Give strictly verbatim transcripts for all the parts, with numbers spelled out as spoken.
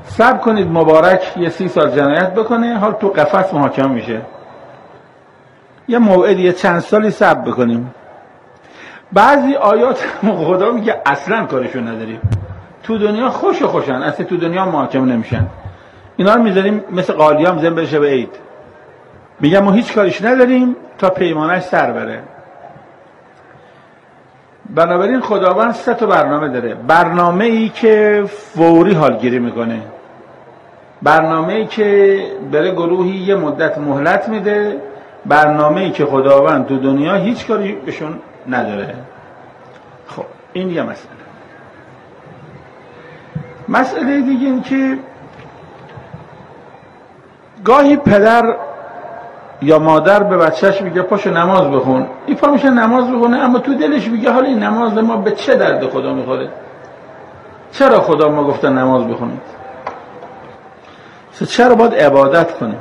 صبر کنید مبارک یه سی سال جنایت بکنه، حال تو قفس محاکمه میشه. یه موعد یه چند سالی صبر بکنیم. بعضی آیات خدا میگه اصلا کارشو نداریم، تو دنیا خوش و خوشن، اصلا تو دنیا محاکمه نمیشن. اینا رو میذاریم مثل قالی‌ها میذاریم بشه به عید، میگم ما هیچ کاریش نداریم تا پیمانش سر بره. بنابراین خداوند سه تا برنامه داره. برنامه ای که فوری حالگیری میکنه، برنامه ای که بره گروهی یه مدت مهلت میده، برنامه ای که خداوند تو دنیا هیچ کاری بهشون نداره. خب این یه مسئله. مسئله دیگه این که گاهی پدر یا مادر به بچهش میگه پاشو نماز بخون، این پا میشه نماز بخونه، اما تو دلش میگه حالا این نماز ما به چه درد خدا میخوره؟ چرا خدا ما گفته نماز بخونید؟ چرا باید عبادت کنیم؟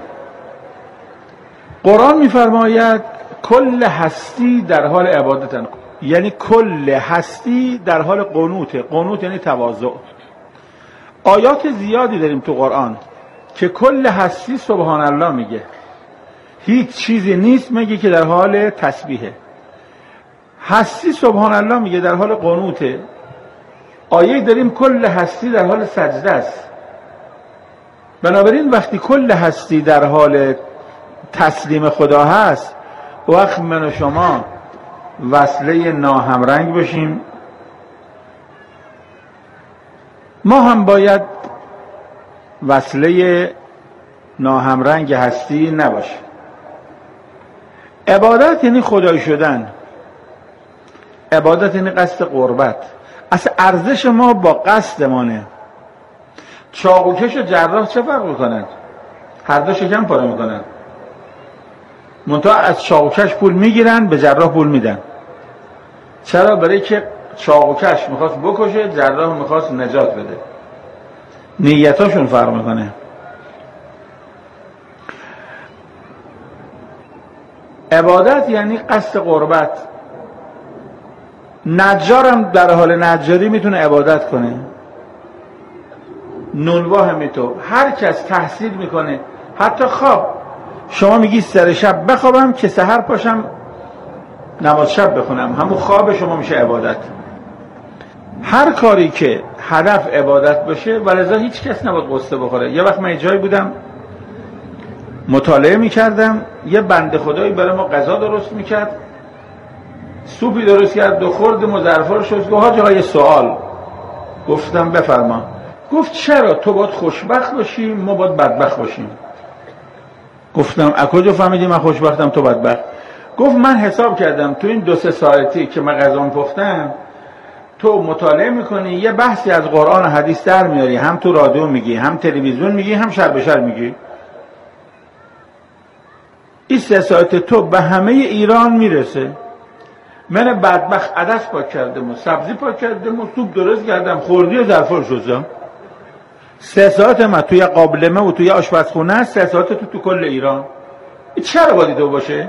قرآن میفرماید کل هستی در حال عبادتن، یعنی کل هستی در حال قنوته. قنوت یعنی تواضع. آیات زیادی داریم تو قرآن که کل هستی سبحان الله میگه، هیچ چیزی نیست میگه که در حال تسبیحه. هستی سبحان الله میگه در حال قنوته. آیه داریم کل هستی در حال سجده است. بنابراین وقتی کل هستی در حال تسلیم خدا هست، وقت من و شما وصله ناهمرنگ بشیم. ما هم باید وصله ناهمرنگ هستی نباشه. عبادت یعنی خدای شدن، عبادت یعنی قصد قربت. اصلا ارزش ما با قصدمانه. چاقوکش و جراح چه فرق میکنند؟ هر دو شکم پاره میکنن، منتها از چاقوکش پول میگیرن، به جراح پول میدن. چرا؟ برای که چاقوکش میخواست بکشه، جراح میخواست نجات بده. نیتاشون فرق میکنه. عبادت یعنی قصد قربت. نجارم در حال نجاری میتونه عبادت کنه، نونوا همینطور. هر کس تحصیل میکنه، حتی خواب. شما میگی سر شب بخوابم که سحر پاشم نماز شب بخونم، همون خواب شما میشه عبادت. هر کاری که هدف عبادت باشه ولذا هیچ کس نباید قصه بخوره. یه وقت من جایی بودم مطالعه میکردم، یه بنده خدایی برای ما غذا درست میکرد، سوپی درست کرد، دو خورد مظرفا رو شد. گفت حاجی سوال. گفتم بفرما. گفت چرا تو باید خوشبخت باشی ما باید بدبخت باشیم؟ گفتم از کجا فهمیدی من خوشبختم تو بدبخت؟ گفت من حساب کردم تو این دو سه ساعتی که من غذا پختم تو مطالعه میکنی، یه بحثی از قرآن و حدیث در میاری، هم تو رادیو میگی، هم تلویزیون میگی، هم شر به شر میگی. این سه ساعت تو به همه ایران میرسه. من بدبخت عدس پاک کردم و سبزی پاک کردم و سوپ درست کردم، خوردی و ظرفا شستم. سه ساعت من توی قابلمه و توی آشپزخونه است، سه ساعت تو تو کل ایران. چرا باید دو باشه؟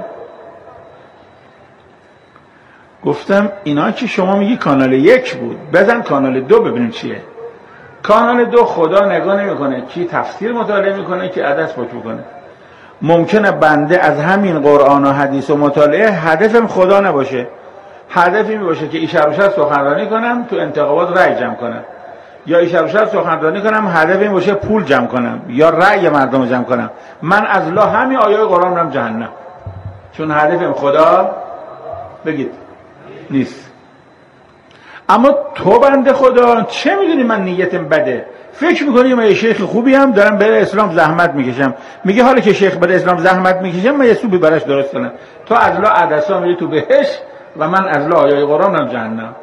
گفتم اینا که شما میگی کانال یک بود، بزن کانال دو ببینیم چیه. کانال دو خدا نگاه نمیکنه کی تفسیر مطالعه میکنه کی عدس پاک میکنه. ممکنه بنده از همین قرآن و حدیث و مطالعه هدفم خدا نباشه، هدفی می باشه که ایشار و شر سخنرانی کنم تو انتخابات رأی جمع کنم، یا ایشار و شر سخنرانی کنم هدف این باشه پول جمع کنم یا رأی مردم جمع کنم. من از لا همین آیه قرآن میرم جهنم، چون هدفم خدا بگید نیست. اما تو بنده خدا چه میدونی من نیتم بده؟ فکر میکنی من یه شیخ خوبی هم دارم برای اسلام زحمت میکشم. میگه حالا که شیخ برای اسلام زحمت میکشم من یه سوپی براش درست کنم. تو از لا عدسا میری تو بهشت و من از لا آیه قرآن هم جهنم.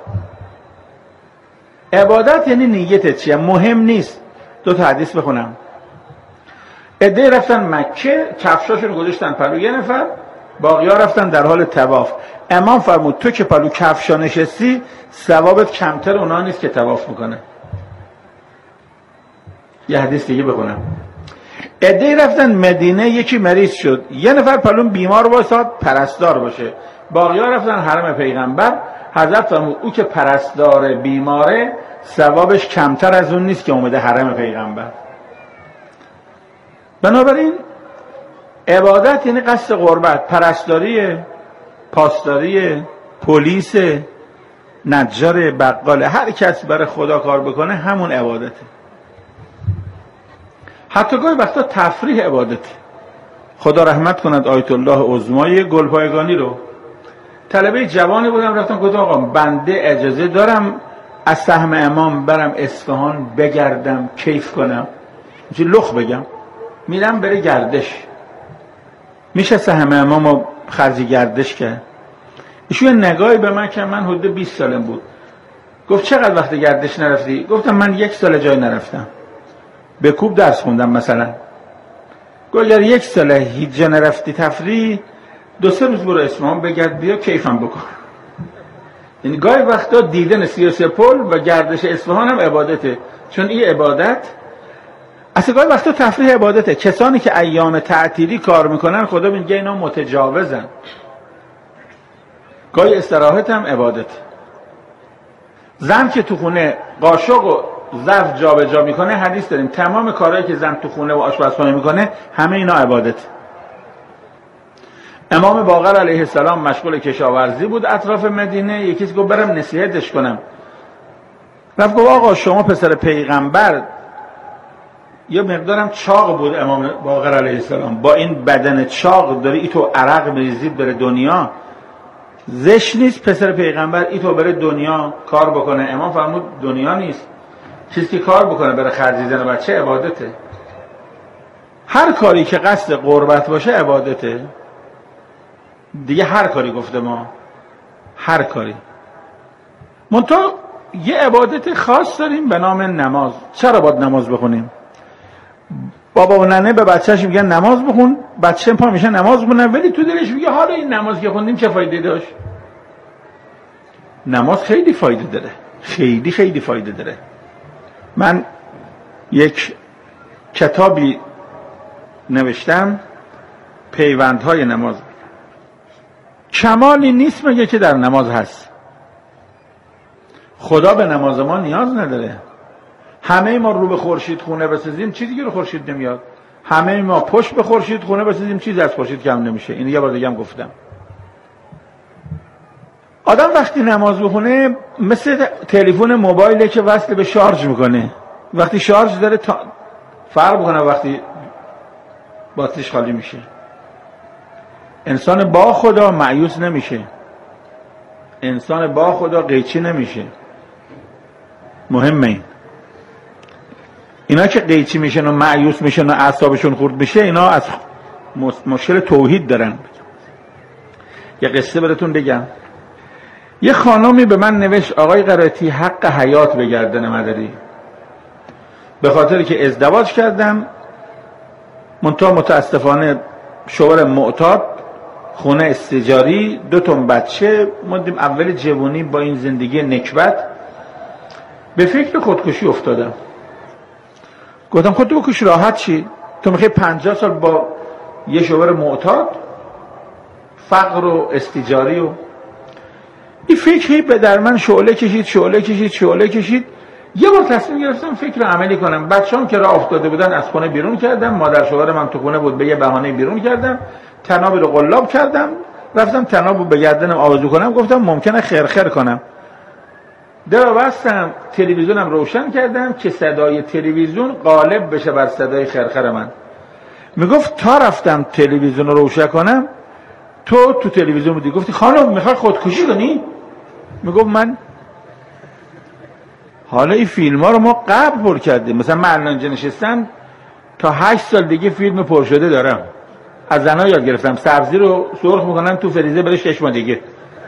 عبادت یعنی نیتت چیه؟ مهم نیست. دو تا حدیث بخونم. عده رفتن مکه، کفشاشون گذاشتن پلو یه نفر، باقی‌ها رفتن در حال طواف. امام فرمود تو که پلو کفشا نشستی ثوابت کمتر اونا نیست که طواف میکنه. یه حدیث دیگه بخونم. عده رفتن مدینه، یکی مریض شد، یه نفر پلون بیمار واساد پرستار باشه، باقی‌ها رفتن حرم پیغمبر. حضرت فرمود او که پرستار بیماره ثوابش کمتر از اون نیست که اومده حرم پیغمبر. بنابراین عبادت یعنی قصد قربت، پرستاری، پاسداری، پلیس، نجار، بقاله، هر کس برای خدا کار بکنه همون عبادته. حتی گاهی وقتا تفریح عبادته. خدا رحمت کند آیت الله عظمای گلپایگانی رو، طلبه جوانی بودم، رفتم گفتم آقا بنده اجازه دارم از سهم امام برم اصفهان بگردم کیف کنم، چه لخ بگم، میرم بره گردش، میشه سهم امام رو خرج گردش کرد؟ ایشون نگاهی به من که من حدود بیست سالم بود، گفت چقدر وقت گردش نرفتی؟ گفتم من یک سال جای نرفتم، به کوب درس خوندم مثلا. گفت اگر یک سال هیچ جا نرفتی تفریح، دو سه روز برو اصفهان بگرد بیا کیفم بکن. یعنی گاهی وقتا دیدن سی و سه پل و گردش اصفهان هم عبادته، چون این عبادت اصلا گاهی وقتا تفریح عبادته. کسانی که ایام تعطیلی کار میکنن خدا میگه اینا متجاوزن. گاهی استراحت هم عبادته. زن که تو خونه قاشق و ظرف جابجا میکنه، حدیث داریم تمام کارهایی که زن تو خونه و آشپزخانه میکنه همه اینا عبادته. امام باقر علیه السلام مشغول کشاورزی بود اطراف مدینه، یکی گفت برم نصیحتش کنم، رفت گفت آقا شما پسر پیغمبر، یه مقدارم چاق بود امام باقر علیه السلام، با این بدن چاق داری ای تو عرق میریزید بره دنیا، زشت نیست پسر پیغمبر ای تو بره دنیا کار بکنه؟ امام فرمود دنیا نیست، چیزی که کار بکنه بره خرج زن بچه عبادته. هر کاری که قصد قربت باشه عبادته دیگه. هر کاری گفته ما، هر کاری. منتها یه عبادت خاص داریم به نام نماز. چرا باید نماز بخونیم؟ بابا و ننه به بچهش میگن نماز بخون، بچه پا میشه نماز بخونه، ولی تو دلش میگه حالا این نماز که خوندیم چه فایده داشت؟ نماز خیلی فایده داره، خیلی خیلی فایده داره. من یک کتابی نوشتم، پیوندهای نماز. کمالی نیست مگه که در نماز هست. خدا به نماز ما نیاز نداره. همه ما رو به خورشید خونه بسازیم چیزی که رو خورشید نمیاد، همه ما پشت به خورشید خونه بسازیم چیزی از خورشید کم نمیشه. اینو یه بار دیگه هم گفتم. آدم وقتی نماز بخونه مثل تلفن موبایله که وصل به شارژ میکنه، وقتی شارژ داره تا... فرق بکنه وقتی باتریش خالی میشه. انسان با خدا مایوس نمیشه، انسان با خدا قیچی نمیشه. مهمه این. اینا که قیچی میشن و مایوس میشن و اعصابشون خورد میشه، اینا از مشکل توحید دارن. یه قصه براتون بگم. یه خانمی به من نوشت آقای قرائتی حق حیات به گردن مداری، به خاطر که ازدواج کردم، منتها متاسفانه شوهر معتاد، خونه استیجاری، دو تا بچه، مدیم اول جوانی با این زندگی نکبت به فکر خودکشی افتادم. گفتم خودتو بکش راحت چی؟ تو میخوای پنجاه سال با یه شوهر معتاد، فقر و استیجاری و این فکری به در من شعله کشید شعله کشید شعله کشید. یه بار تصمیم گرفتم فکر عملی کنم. بچه‌ام که راه افتاده بودن از خونه بیرون کردم، مادر شوهر من تو خونه بود، به یه بهانه بیرون کردم، تناب رو قلاب کردم، رفتم تناب رو به گردنم آویزون کنم، گفتم ممکنه خرخر کنم. در بستم، تلویزیونم روشن کردم که صدای تلویزیون غالب بشه بر صدای خرخر من. میگفت تا رفتم تلویزیون رو روشن کنم تو تو تلویزیون بودی، گفتی خانم میخوای خودکشی کنی؟ میگفت من حالا این فیلم ها رو ما قبل پر کردیم، مثلا من الان اینجا نشستم تا هشت سال دیگه فیلم پر شده دارم، از زنها یاد گرفتم سبزی رو سرخ میکنن تو فریزر بره شش ماه دیگه.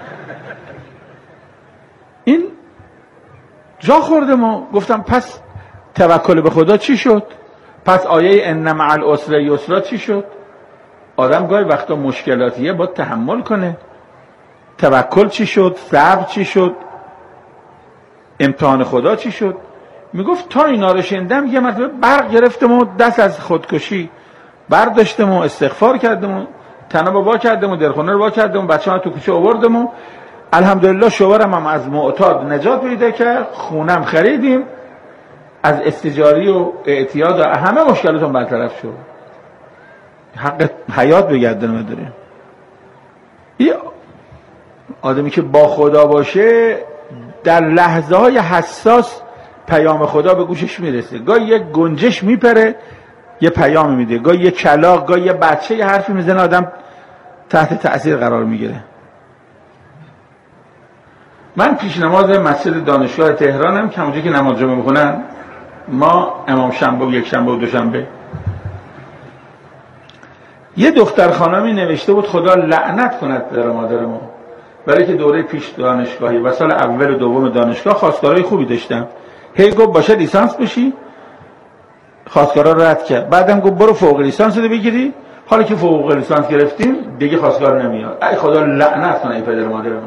این جا خورده. ما گفتم پس توکل به خدا چی شد؟ پس آیه ان مع العسر یسرا چی شد؟ آدم گاهی وقتا مشکلاتیه باید تحمل کنه. توکل چی شد؟ صبر چی شد؟ امتحان خدا چی شد؟ میگفت تا اینا رو شنیدم یه مرتبه برق گرفتم و دست از خودکشی برداشتم و استغفار کردم و تناب وا کردم و درخونه رو وا کردم و بچه‌ها تو کوچه آوردم و الحمدلله شوهرم هم از معتاد نجات پیدا کرد، خونم خریدیم، از استیجاری و اعتیاد و همه مشکلاتون برطرف شد. حق حیات بگردن داره. یه آدمی که با خدا باشه در لحظه های حساس پیام خدا به گوشش میرسه. گاهی یک گنجش میپره یه پیام میده، گاهی یه کلاغ، گاهی یه بچه یه حرفی میزنه، آدم تحت تأثیر قرار میگیره. من پیش نماز مسجد دانشگاه تهرانم که اونجا که نماز جمعه میخونن، ما امام شنبه و یک شنبه و دوشنبه، یه دختر خانمی نوشته بود خدا لعنت کند پدر و مادر ما، برای که دوره پیش دانشگاهی و سال اول و دوم دانشگاه خواستگارای خوبی داشتم. هی گفت باشه لیسانس بشی، خواستگارا رد کرد. بعدم گفت برو فوق لیسانس رو بگیری، حالا که فوق لیسانس گرفتیم دیگه خواستگار نمیاد. ای خدا لعنت کنه ای پدر و مادر ما.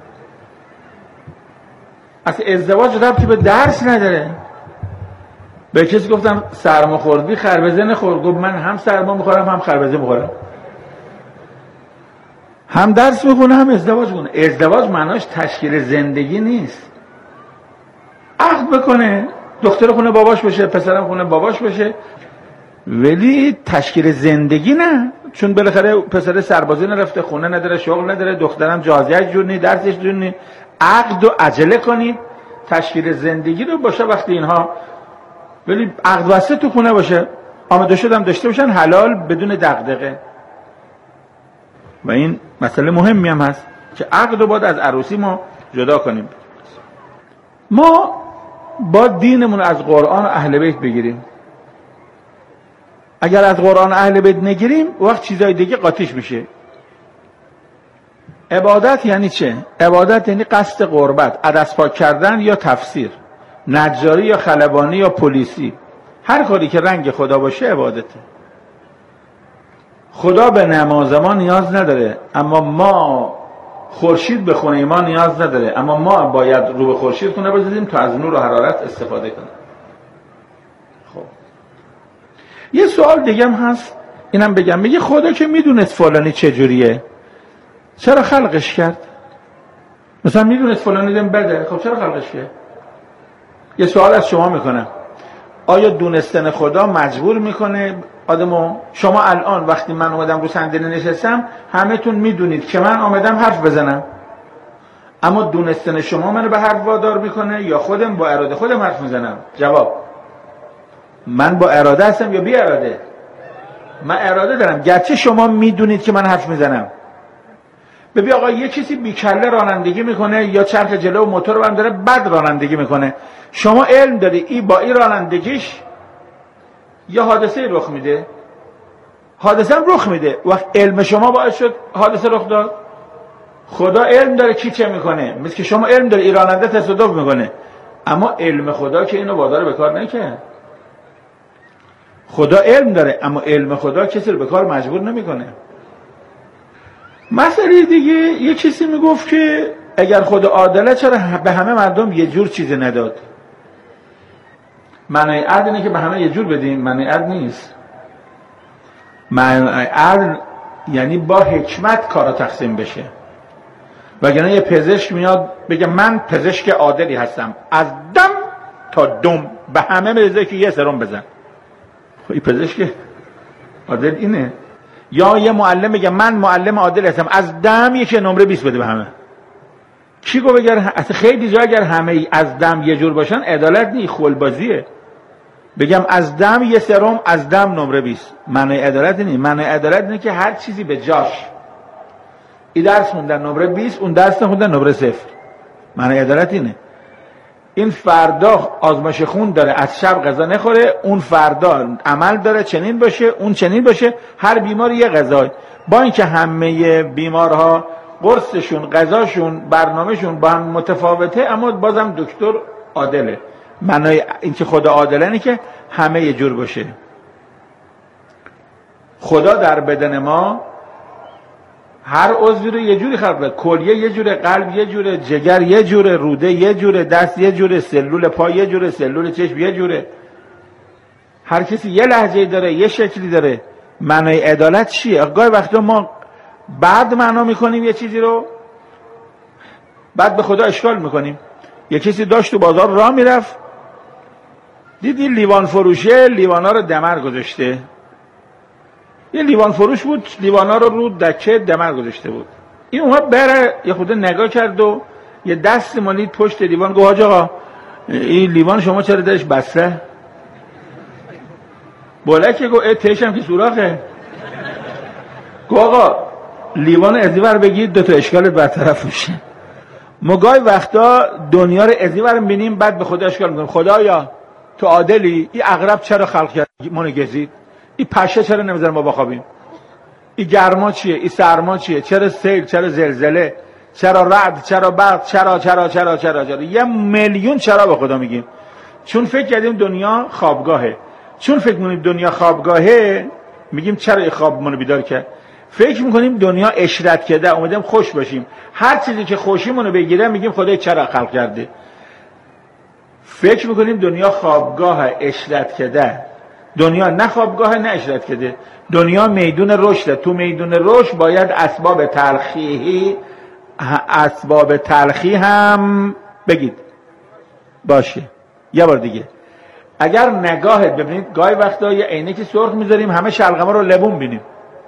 اصلا ازدواج ربطی به درس نداره. به کسی گفتم سرما خوردی خربزه نخور، گفت من هم سرما میخورم هم خربزه میخورم، هم درس میخونه هم ازدواج کنه. ازدواج معناش تشکیل زندگی نیست. عقد بکنه، دختر خونه باباش بشه، پسرم خونه باباش بشه، ولی تشکیل زندگی نه. چون بالاخره پسر سربازی نرفته، خونه نداره، شغل نداره، دخترم جازیه جور نی، درسش جور نی. عقد و عجله کنید، تشکیل زندگی رو باشه وقتی اینها، ولی عقد واسه تو خونه باشه، آماده شدم داشته باشن حلال بدون دغدغه. و این مسئله مهمی هم هست که عقد رو باید از عروسی ما جدا کنیم. ما با دینمون از قرآن و اهل بیت بگیریم. اگر از قرآن و اهل بیت نگیریم وقت چیزای دیگه قاطیش میشه. عبادت یعنی چه؟ عبادت یعنی قصد قربت، عدس پاک کردن یا تفسیر، نجاری یا خلبانی یا پلیسی، هر کاری که رنگ خدا باشه عبادته. خدا به نماز ما نیاز نداره، اما ما خورشید به خونه ما نیاز نداره، اما ما باید رو به خورشید خونه بزنیم تا از نور و حرارت استفاده کنیم. خب یه سوال دیگه هم هست، اینم بگم، میگه خدا که میدونست فلانی چجوریه چرا خلقش کرد؟ مثلا میدونست فلانی دم بده، خب چرا خلقش کرد؟ یه سوال از شما میکنم، آیا دونستن خدا مجبور میکنه آدمو؟ شما الان وقتی من اومدم رو صندلی نشستم همه تون میدونید که من آمدم حرف بزنم، اما دونستن شما منو به حرف وادار میکنه یا خودم با اراده خودم حرف میزنم؟ جواب، من با اراده هستم یا بی اراده؟ من اراده دارم، گرچه شما میدونید که من حرف میزنم. ببین آقا یه کسی بیکله رانندگی میکنه یا چرخ جلو موتور رو هم داره بد رانندگی میکنه، شما علم داری ای با این رانندگیش یا حادثه رخ میده، حادثه هم رخ میده، وقت علم شما باعث شد حادثه رخ داد. خدا علم داره کی چه میکنه، مثل که شما علم داره ای راننده تصادف میکنه، اما علم خدا که اینو وادار به کار نکنه. خدا علم داره اما علم خدا کسی رو به کار مجبور نمیکنه. مسئله دیگه یه کسی میگفت که اگر خدا عادله چرا به همه مردم یه جور چیز نداد؟ معنی عدل اینه که به همه یه جور بدیم، معنی عدل نیست. معنی عدل یعنی با حکمت کارا تقسیم بشه. وگرنه یه پزشک میاد بگه من پزشک عادلی هستم، از دم تا دم به همه بزنه که یه سرم بزن، خب این پزشک عادل اینه؟ یا یه معلم بگه من معلم عادل هستم، از دم یک نمره بیست بده به همه. کی گفت اگر اصلا خیلی جا اگر همه از دم یه جور باشن عدالت نی، خلبازیه. بگم از دم یه سرم، از دم نمره بیست، معنی عدالت نی. معنی عدالت اینه که هر چیزی به جاش. این درس خوندن نمره بیست، اون درس نخوندن نمره صفر. معنی عدالت اینه. این فردا آزمایش خون داره از شب غذا نخوره، اون فردا عمل داره چنین باشه، اون چنین باشه، هر بیمار یه غذای. با اینکه همه بیمارها قرصشون، غذاشون، برنامهشون با هم متفاوته، اما بازم دکتر عادله. معنای اینکه خدا عادله اینه که همه یه جور باشه. خدا در بدن ما هر عضوی رو یه جوری خلق کرده، کلیه یه جوره، قلب یه جوره، جگر یه جوره، روده یه جوره، دست یه جوره، سلول پا یه جوره، سلول چشم یه جوره. هر کسی یه لهجه‌ای داره، یه شکلی داره. معنای عدالت چیه؟ گاهی وقتا ما بعد معنا میکنیم یه چیزی رو، بعد به خدا اشکال میکنیم. یه کسی داشت تو بازار راه میرفت، دیدی لیوان فروشه لیوانا رو دمر گذاشته، یه لیوان فروش بود، لیوانا رو رو دکه دمر گذاشته بود. این اومد بره یه خود نگاه کرد و یه دست مالید پشت لیوان، گفت حاج آقا این لیوان شما چرا درش بسته؟ بلکه گفت اه تهشم که سوراخه. گفت آقا لیوان ازیور بگید دو تا اشکالت برطرف میشه. ما گاهی وقتا دنیا رو ازیور میبینیم بعد به خدا اشکال میکنیم، خدایا تو عادلی، این عقرب چرا خلق کرد منو گزید، این پشه چرا نمیذاره ما بخوابیم، این گرما چیه، این سرما چیه، چرا سیل، چرا زلزله، چرا رعد، چرا برق، چرا چرا چرا چرا چرا یه میلیون چرا به خدا میگیم. چون فکر کردیم دنیا خوابگاهه، چون فکر میکنیم دنیا خوابگاهه میگیم چرا این خواب منو بیدار کرد. فکر میکنیم دنیا اشرت کرده اومدیم خوش باشیم، هر چیزی که خوشیمونو بگیره میگیم خدای چرا خلق کرده. فکر میکنیم دنیا خوابگاه اشرت کرده، دنیا نه خوابگاه نه اشرت کرده، دنیا میدون رشده. تو میدون رشد باید اسباب تلخی اسباب تلخی هم بگید باشه. یه بار دیگه اگر نگاهت ببینید، گاهی وقتا یه عینک سرخ میذاریم همه شلغمه رو لبون بینیم،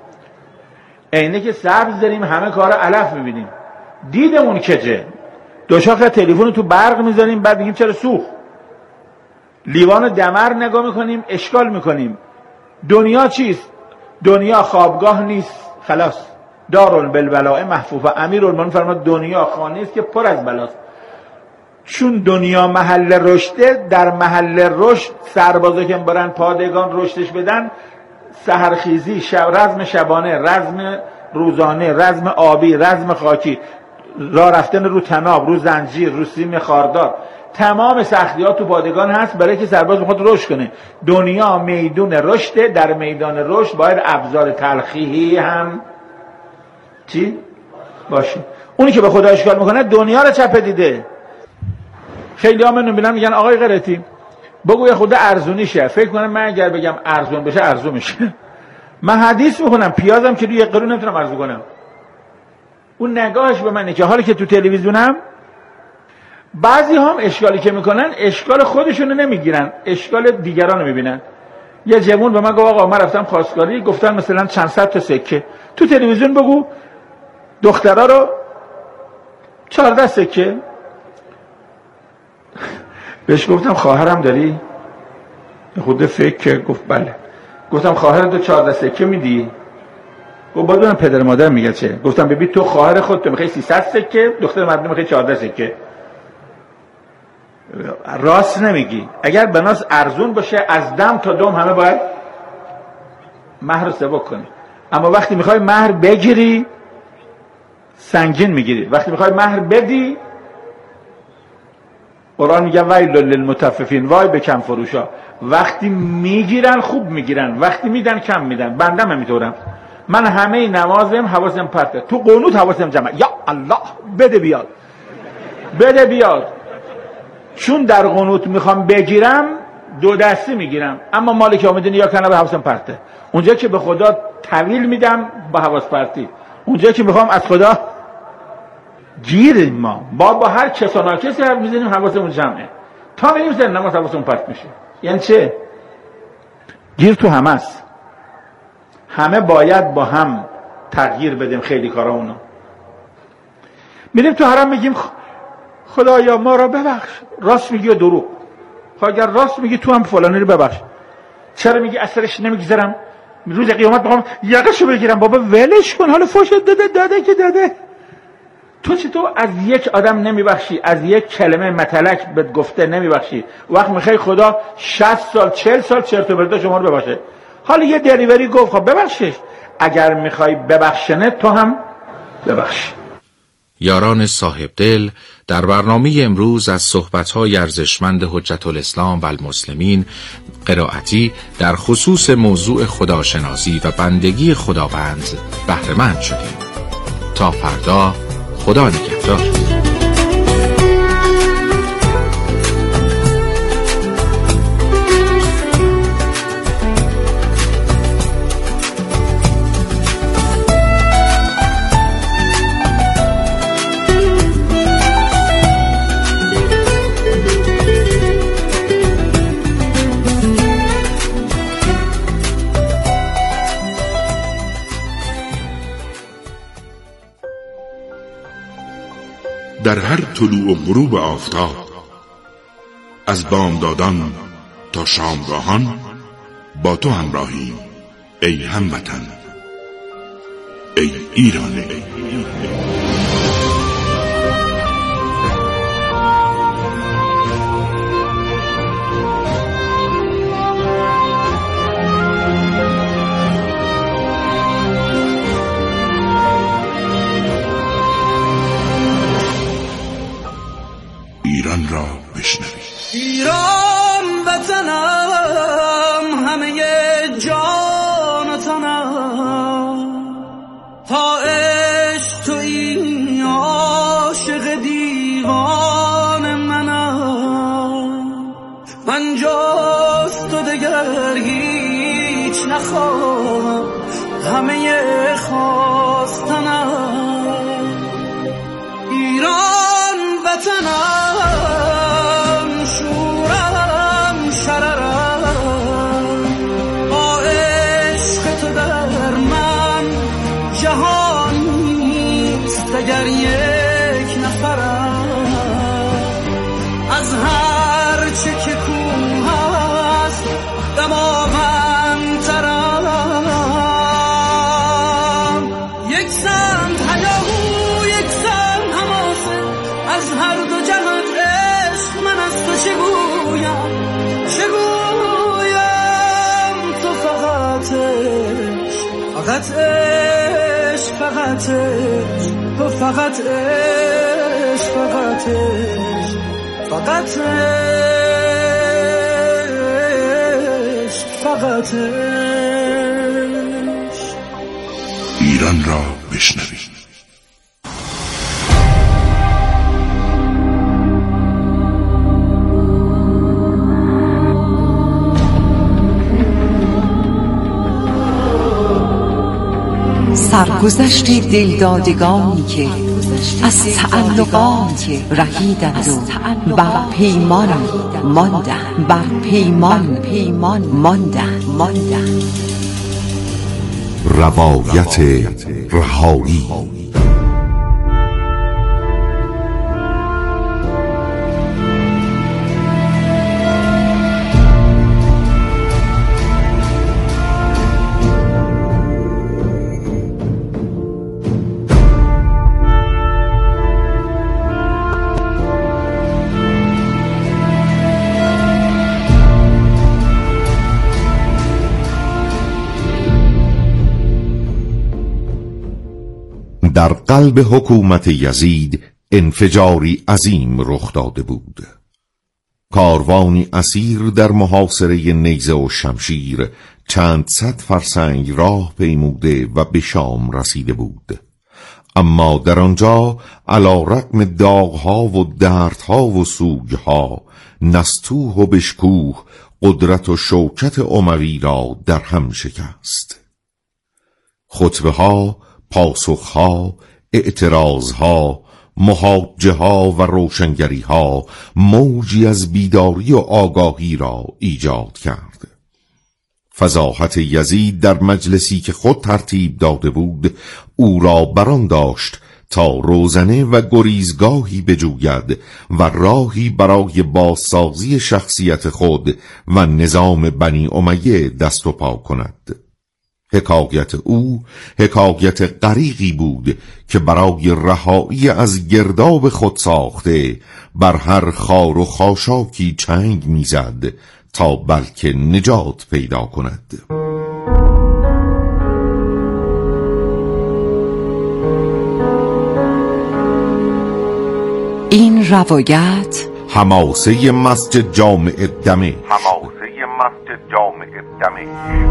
عینک سبز داریم همه کارا علف میبینیم. دیدمون کجه، دو شاخه تلفن تو برق میذاریم بعد میگیم چرا سوخت. لیوان دمر نگاه میکنیم اشکال میکنیم. دنیا چیست؟ دنیا خوابگاه نیست، خلاص. دارالبلبلاء محفوفه. امیرالمومنین فرمود دنیا خانه است که پر از بلاست. چون دنیا محل رشده، در محل رشد سربازا که برن پادگان رشدش بدن، سحرخیزی، شب، رزم شبانه، رزم روزانه، رزم آبی، رزم خاکی، راه رفتن رو تناب، رو زنجیر، رو سیم خاردار، تمام سختی‌ها تو پادگان هست برای که سرباز بخواد رشد کنه. دنیا میدون رشده، در میدان رشد باید ابزار تلخی هم چی باشه. اونی که به خدا اشکال میکنه دنیا رو چپه دیده. خیلی ها منو میبینن میگن آقای قرتی بگو یه خود ارزونیشه. فکر کنم من اگر بگم ارزون بشه ارزون میشه. من حدیث میخونم پیازم که روی یک قرون نمیتونم ارزون کنم. اون نگاهش به منه که حالی که تو تلویزیونم بعضی هم اشکالی که میکنن اشکال خودشونو نمیگیرن، اشکال دیگران رو میبینن. یه جوون به من گفت آقا من رفتم خواستگاری، گفتن مثلا چند صد تا سکه. تو تلویزیون بگو دخترا رو چهارده سکه. بهش گفتم خواهرم داری؟ خود فکر گفت بله. گفتم خواهرت تو چهارده سکه میدی؟ گفت باید من پدر مادر میگه چه؟ گفتم ببین تو خواهر خودت میخوای سیصد سکه، دختر مردم میخوای چهارده سکه. راست نمیگی. اگر بناس ارزون باشه از دم تا دم همه باید مهر رو سبک کنی، اما وقتی میخوای مهر بگیری سنگین میگیری، وقتی میخوای مهر بدی قرآن میگه ویل للمطففین، وای به کم فروشا. وقتی میگیرن خوب میگیرن، وقتی میدن کم میدن. بندم همینطورم، من همه نمازم حواسم پرته، تو قنوت حواسم جمعه، یا الله بده بیاد بده بیاد. چون در قنوت میخوام بگیرم دو دستی میگیرم، اما مالی که آمدین یا کنه به حواسم پرته. اونجا که به خدا طویل میدم با حواس پرتی، اونجا که میخوام از خدا گیریم. ما با با هر کسا ناکسی حرف میزنیم حواسمون جمعه، تا میریم سر نماز حواسمون پرت میشه. یعنی چه؟ گیر تو همه است، همه باید با هم تغییر بدیم. خیلی کارا اونو میریم تو حرم میگیم خدایا ما را ببخش، راست میگی و دروغ. خب اگر راست میگی تو هم فلانی رو ببخش. چرا میگی اثرش نمیگذرم، روز قیامت میخوام یقشو بگیرم؟ بابا ولش کن، حالا فوش داده داده که داده. تو چطور از یک آدم نمیبخشی، از یک کلمه متلک بهت گفته نمیبخشی، وقت میخوای خدا شصت سال چهل سال چرت و پرت شما رو ببخشه؟ حالا یه دریوری گفت خب ببخشش. اگر میخوای ببخشنه تو هم ببخش. یاران صاحب دل، در برنامه امروز از صحبت‌های ارزشمند حجت الاسلام و المسلمین قرائتی در خصوص موضوع خداشناسی و بندگی خداوند بهره مند شدیم. تا فردا، خدا نگهدار. در هر طلوع و غروب آفتاب، از بامدادان تا شامگاهان با تو همراهیم ای هموطن، ای ایران. ای ایران را بشنوید. ایران وطنم، همه جان و تنم، تا عشق تویی عاشق دیوان منم. من جز تو دگر هیچ نخواهم، همه خواستنم. ایران وطنم، شورم شررم، با عشق تو در من جهان نیست دگر یک نفرم. از هر چه که کوه هست دماوندترم. یک سمت هیاهو یک سمت حماسه، از هر دو جهت عشق من از تو چه گویم چه گویم. تو فقط عشق، فقط عشق، فقط عشق، تو فقط عشق، فقط عشق، فقط عشق، فقط عشق. ایران را بشنوید. سرگذشت دلدادگانی که از تعلقات رهیدند و بر پیمان ماندند، بر پیمان پیمان ماندند ماندند. روایت رهایی. در قلب حکومت یزید انفجاری عظیم رخ داده بود. کاروانی اسیر در محاصره نیزه و شمشیر چند صد فرسنگ راه پیموده و به شام رسیده بود. اما در آنجا علی رغم داغها و دردها و سوگها، نستوه و بشکوه قدرت و شوکت اموی را در هم شکست. خطبه ها، پاسخها، اعتراضها، محاجه ها و روشنگری ها موجی از بیداری و آگاهی را ایجاد کرد. فضاحت یزید در مجلسی که خود ترتیب داده بود او را بران داشت تا روزنه و گریزگاهی بجوید و راهی برای بازسازی شخصیت خود و نظام بنی امیه دست و پا کند. حکایت او حکایت غریقی بود که برای رهایی از گرداب خود ساخته بر هر خار و خاشاکی چنگ میزد تا بلکه نجات پیدا کند. این روایت حماسه مسجد جامع دمشق. حماسه مسجد جامع دمشق.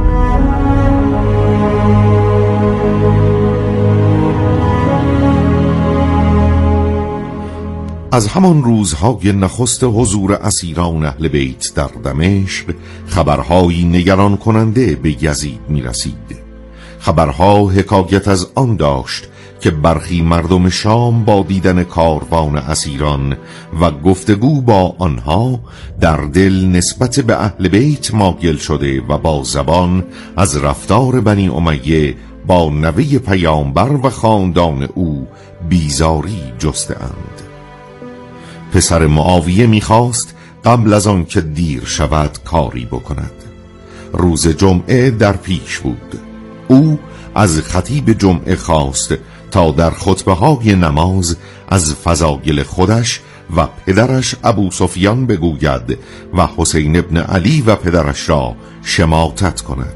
از همان روزهای نخست حضور اسیران اهل بیت در دمشق خبرهایی نگران کننده به یزید می رسید. خبرها حکایت از آن داشت که برخی مردم شام با دیدن کاروان اسیران و گفتگو با آنها در دل نسبت به اهل بیت مایل شده و با زبان از رفتار بنی امیه با نوه پیامبر و خاندان او بیزاری جسته اند. پسر معاویه میخواست قبل از آن که دیر شود کاری بکند. روز جمعه در پیش بود. او از خطیب جمعه خواست تا در خطبه های نماز از فضایل خودش و پدرش ابو سفیان بگوید و حسین ابن علی و پدرش را شماتت کند.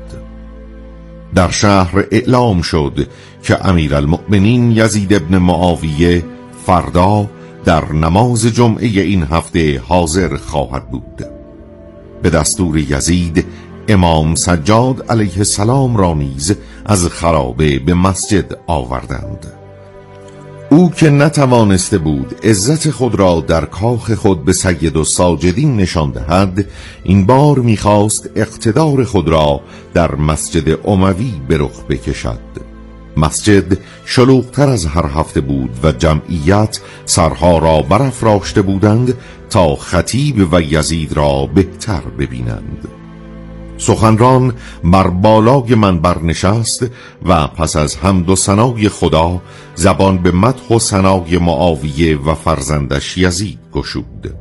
در شهر اعلام شد که امیرالمؤمنین یزید ابن معاویه فردا در نماز جمعه این هفته حاضر خواهد بود. به دستور یزید امام سجاد علیه السلام را نیز از خرابه به مسجد آوردند. او که نتوانسته بود عزت خود را در کاخ خود به سید الساجدین نشان دهد، این بار میخواست اقتدار خود را در مسجد اموی به رخ بکشد. مسجد شلوغ‌تر از هر هفته بود و جمعیت سرها را برافراشته بودند تا خطیب و یزید را بهتر ببینند. سخنران بر بالای منبر نشست و پس از حمد و ثنای خدا زبان به مدح و ثنای معاویه و فرزندش یزید گشود.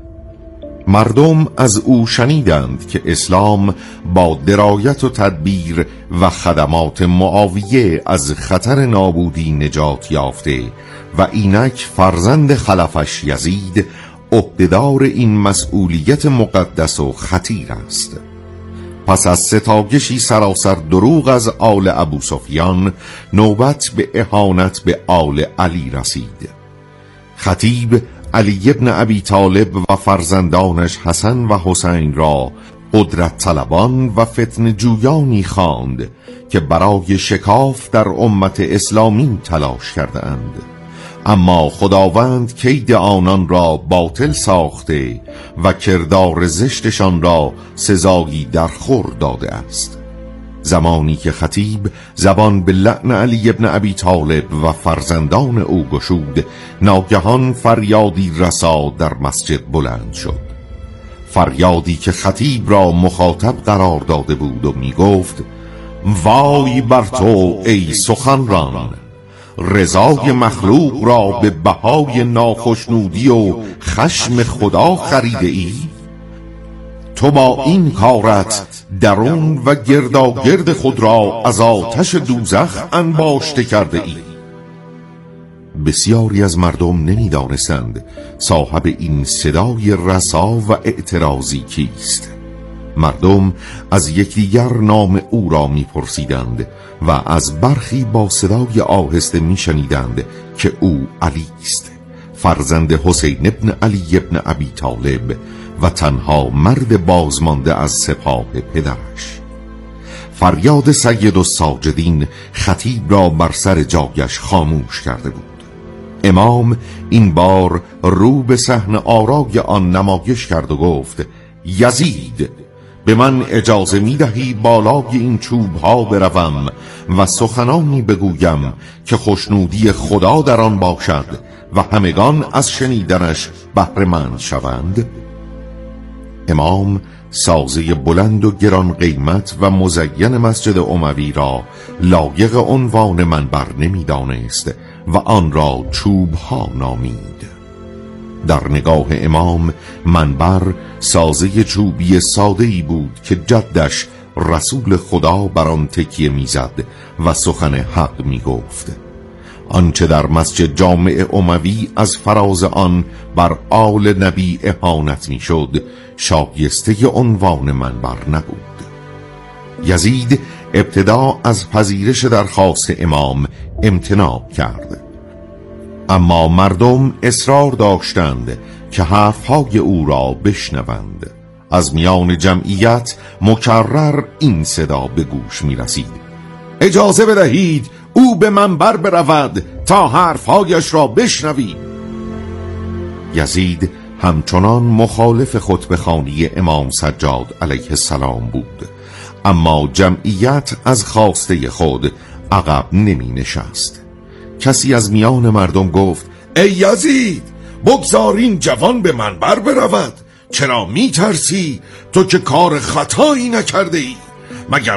مردم از او شنیدند که اسلام با درایت و تدبیر و خدمات معاویه از خطر نابودی نجات یافته و اینک فرزند خلفش یزید عهدهدار این مسئولیت مقدس و خطیر است. پس از ستایشی سراسر دروغ از آل ابو سفیان، نوبت به اهانت به آل علی رسید. خطیب علی ابن ابی طالب و فرزندانش حسن و حسین را قدرت طلبان و فتنه جویانی خواند که برای شکاف در امت اسلامی تلاش کرده اند، اما خداوند کید آنان را باطل ساخته و کردار زشتشان را سزایی در خور داده است. زمانی که خطیب زبان به لعن علی ابن ابی طالب و فرزندان او گشود، ناگهان فریادی رسا در مسجد بلند شد. فریادی که خطیب را مخاطب قرار داده بود و می گفت: وای بر تو ای سخنران، رضای مخلوق را به بهای ناخشنودی و خشم خدا خریده ای؟ تو با این کارت درون و گرداگرد خود را از آتش دوزخ انباشته کرده ای. بسیاری از مردم نمی‌دانستند صاحب این صدای رسا و اعتراضی کیست. مردم از یکدیگر نام او را می‌پرسیدند و از برخی با صدای آهسته می‌شنیدند که او علی است، فرزند حسین ابن علی ابن ابی طالب و تنها مرد بازمانده از سپاه پدرش. فریاد سید الساجدین خطیب را بر سر جایش خاموش کرده بود. امام این بار رو به صحن آرای آن نمایش کرد و گفت: یزید، به من اجازه می دهی بالای این چوب ها بروم و سخنانی بگویم که خوشنودی خدا در آن باشد و همگان از شنیدنش بهره مند شوند؟ امام سازه بلند و گران قیمت و مزین مسجد اموی را لایق عنوان منبر نمی دانست و آن را چوب ها نامید. در نگاه امام منبر سازه چوبی ساده‌ای بود که جدش رسول خدا بر آن تکیه میزد و سخن حق می گفت. آنچه در مسجد جامع اموی از فراز آن بر آل نبی اهانت می شد شایسته عنوان منبر نبود. یزید ابتدا از پذیرش درخواست امام امتناع کرد، اما مردم اصرار داشتند که حرفهای او را بشنوند. از میان جمعیت مکرر این صدا به گوش می رسید: اجازه بدهید او به منبر برود تا حرفهایش را بشنویم. یزید همچنان مخالف خطبه‌خوانی امام سجاد علیه السلام بود، اما جمعیت از خواسته خود عقب نمی نشست. کسی از میان مردم گفت: ای یزید، بگذار این جوان به منبر برود. چرا می ترسی؟ تو که کار خطایی نکرده ای. مگر